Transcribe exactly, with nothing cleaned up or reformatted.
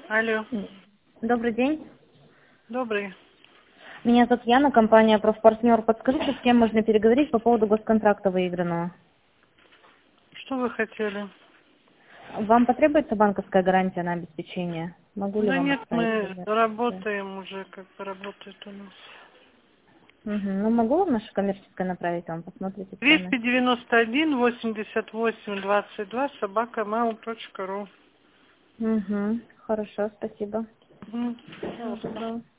Алло. Добрый день. Добрый. Меня зовут Яна, компания «Профпартнер». Подскажите, с кем можно переговорить по поводу госконтракта выигранного? Что вы хотели? Вам потребуется банковская гарантия на обеспечение? Могу ли Да вам нет, оставить мы коммерческую? работаем уже, как бы работает у нас. Угу. Ну, могу вам наше коммерческое направить, вам посмотрите двести цены. девяносто один восемьдесят восемь двадцать два собака mail точка ру. Угу. Хорошо, спасибо. Мгм. Всего доброго.